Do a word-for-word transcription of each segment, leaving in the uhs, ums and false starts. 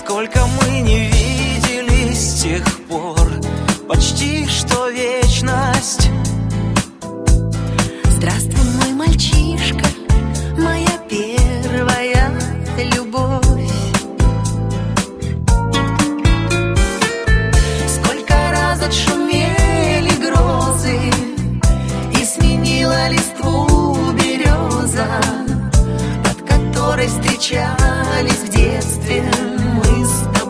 Сколько мы не виделись с тех пор, почти что вечность. Здравствуй, мой мальчишка, моя первая любовь. Сколько раз отшумели грозы и сменила листву береза, под которой встречались в детстве мы с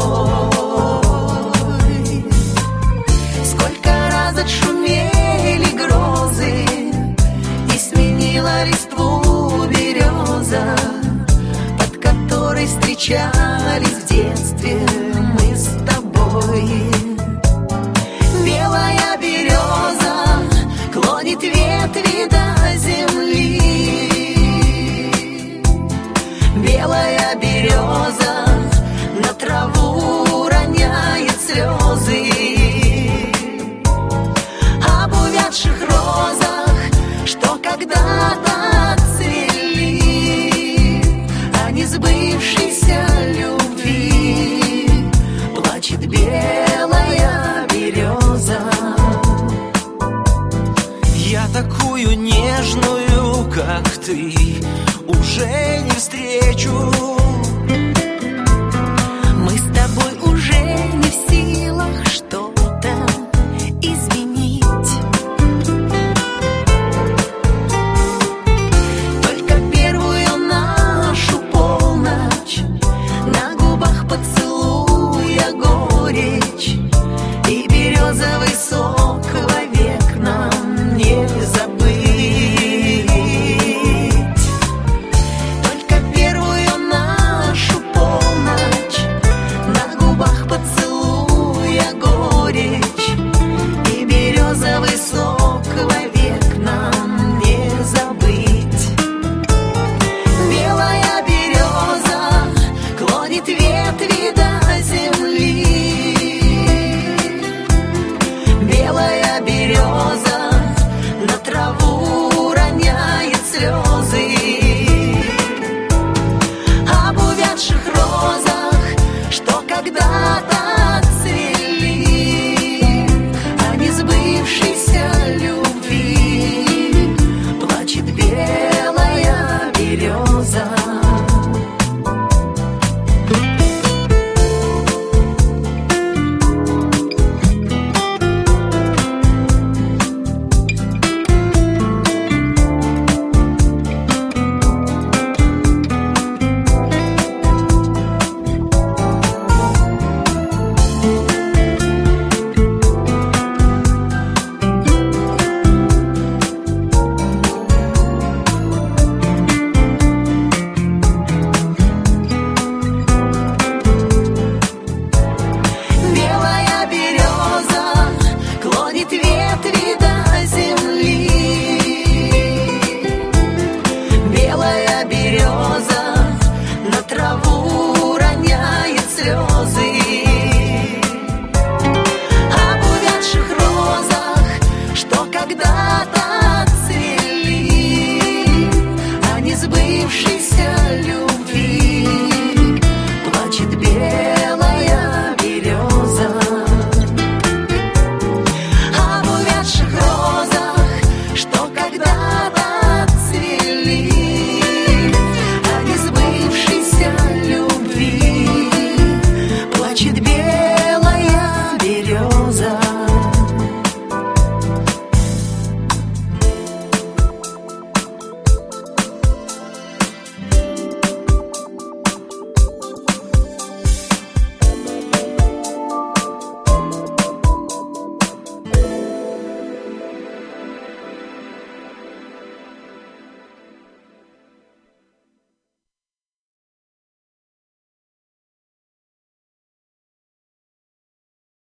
тобой. Сколько раз отшумели грозы и сменила листву береза, под которой встречались в детстве мы с тобой. Белая береза клонит ветви до земли. Белая береза на траву роняет слезы. Об увядших розах, что когда-то цвели, о несбывшейся любви плачет белая береза. Я такую нежную, как ты,